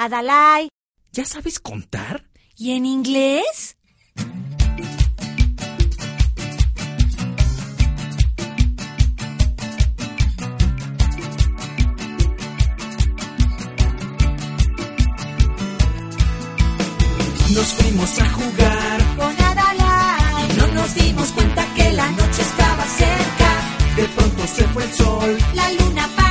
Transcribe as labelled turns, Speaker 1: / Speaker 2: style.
Speaker 1: Adalai.
Speaker 2: ¿Ya sabes contar?
Speaker 1: ¿Y en inglés?
Speaker 2: Nos fuimos a jugar
Speaker 1: Con Adalai.
Speaker 2: y no nos dimos cuenta que la noche estaba cerca. De pronto se fue el sol.
Speaker 1: La luna